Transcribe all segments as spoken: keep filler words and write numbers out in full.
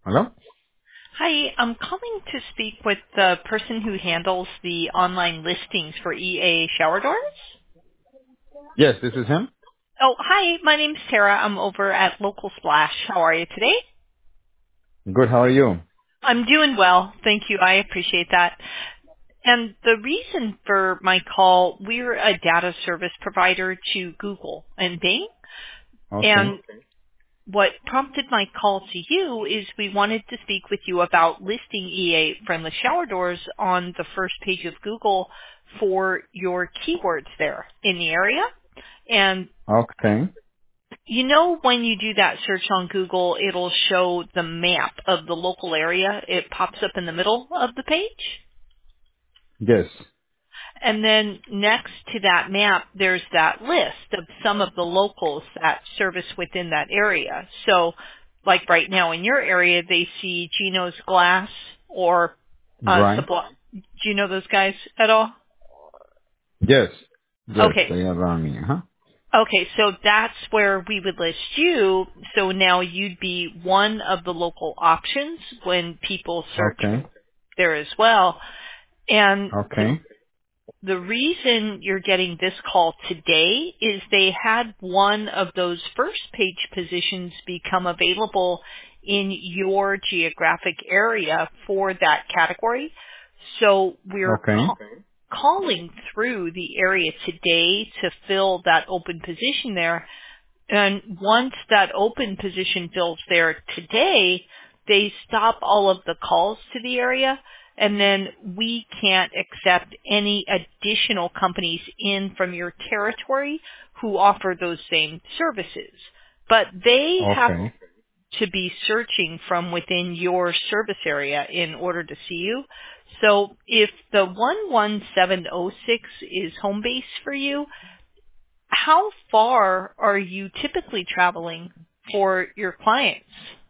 Hello? Hi, I'm calling to speak with the person who handles the online listings for E A shower doors. Yes, this is him. Oh, hi, my name's Tara. I'm over at Local Splash. How are you today? Good, how are you? I'm doing well. Thank you. I appreciate that. And the reason for my call, we're a data service provider to Google and Bing. Okay. And what prompted my call to you is we wanted to speak with you about listing E A friendly shower doors on the first page of Google for your keywords there in the area. And Okay. you know when you do that search on Google, it'll show the map of the local area. It pops up in the middle of the page. Yes. And then next to that map, there's that list of some of the locals that service within that area. So, like right now in your area, they see Gino's Glass or uh, Right. Supply. Do you know those guys at all? Yes. Yes, Okay. they are around me, huh? Okay, so that's where we would list you. So now you'd be one of the local options when people search Okay. there as well. And the Okay. The reason you're getting this call today is they had one of those first page positions become available in your geographic area for that category. So we're Okay. ca- calling through the area today to fill that open position there. And once that open position fills there today, they stop all of the calls to the area, and then we can't accept any additional companies in from your territory who offer those same services. But they have Okay. to be searching from within your service area in order to see you. So if the one one seven oh six is home base for you, how far are you typically traveling for your clients?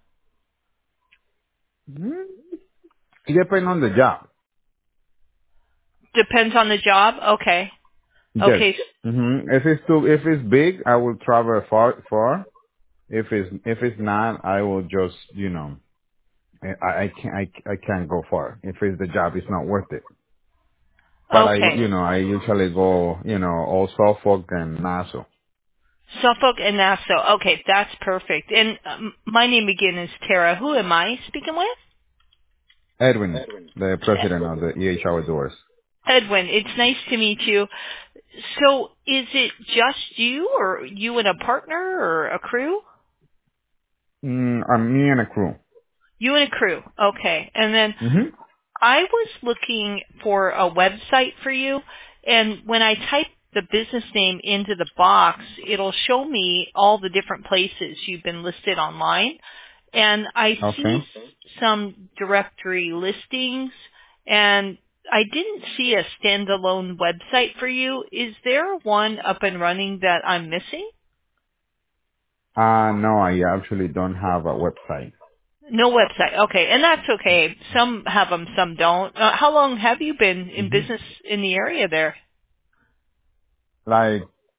Hmm. It depends on the job. Depends on the job. Okay. Yes. Okay. Mm-hmm. If it's too, if it's big, I will travel far, far. If it's, if it's not, I will just, you know, I, I can't, I, I can't go far. If it's the job, it's not worth it. But I, Okay. you know, I usually go, you know, all Suffolk and Nassau. Suffolk and Nassau. Okay, that's perfect. And um, my name again is Tara. Who am I speaking with? Edwin, the president of the E H Outdoors. Edwin. It's nice to meet you. So is it just you or you and a partner or a crew? Mm, I'm me and a crew. You and a crew. Okay. And then hmm I was looking for a website for you, and when I type the business name into the box, it'll show me all the different places you've been listed online. And I see Okay. some directory listings, and I didn't see a standalone website for you. Is there one up and running that I'm missing? Uh, no, I actually don't have a website. No website. Okay, and that's okay. Some have them, some don't. Uh, how long have you been in hmm business in the area there? Like,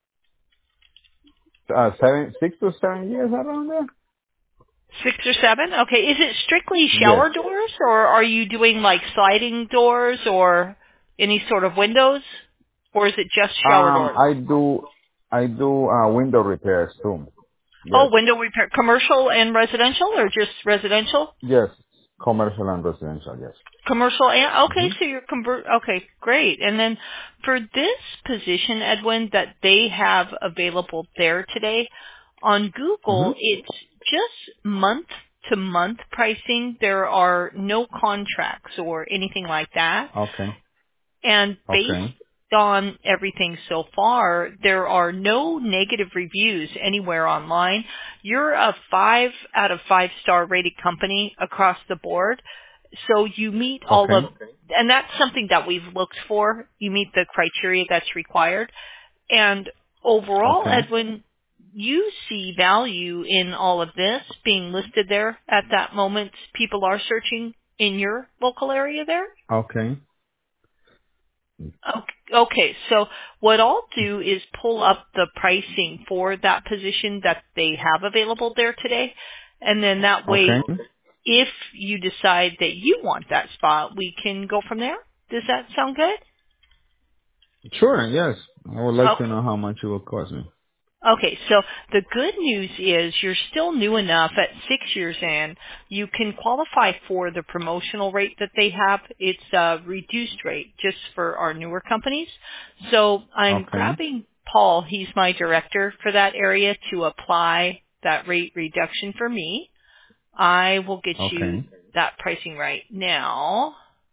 uh, seven, six to seven years around there? Six or seven? Okay. Is it strictly Yes. shower doors, or are you doing like sliding doors or any sort of windows? Or is it just shower Um, doors? I do, I do, uh, window repairs too. Oh, Yes. window repair. Commercial and residential, or just residential? Yes. Commercial and residential, yes. Commercial and, okay, hmm so you're convert, okay, great. And then for this position, Edwin, that they have available there today, on hmm Google, it's just month to month pricing. There are no contracts or anything like that. Okay. And based Okay. on everything so far, there are no negative reviews anywhere online. You're a five out of five star rated company across the board. So you meet all of, Okay. and that's something that we've looked for. You meet the criteria that's required. And overall, Okay. Edwin, you see value in all of this being listed there at that moment. People are searching in your local area there. Okay. Okay, okay, so what I'll do is pull up the pricing for that position that they have available there today, and then that way Okay. if you decide that you want that spot, we can go from there. Does that sound good? Sure, yes. I would like to Okay. know how much it will cost me. Okay, so the good news is you're still new enough at six years in. You can qualify for the promotional rate that they have. It's a reduced rate just for our newer companies. So I'm Okay. grabbing Paul, he's my director for that area, to apply that rate reduction for me. I will get you Okay. that pricing right now.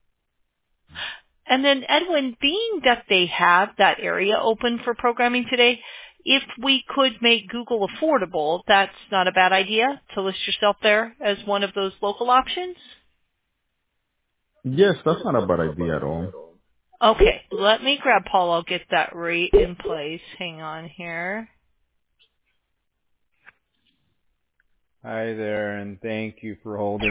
And then, Edwin, being that they have that area open for programming today, if we could make Google affordable, that's not a bad idea to list yourself there as one of those local options. Yes, that's not a bad idea at all. Okay, let me grab Paul. I'll get that rate in place. Hang on here. Hi there, and thank you for holding.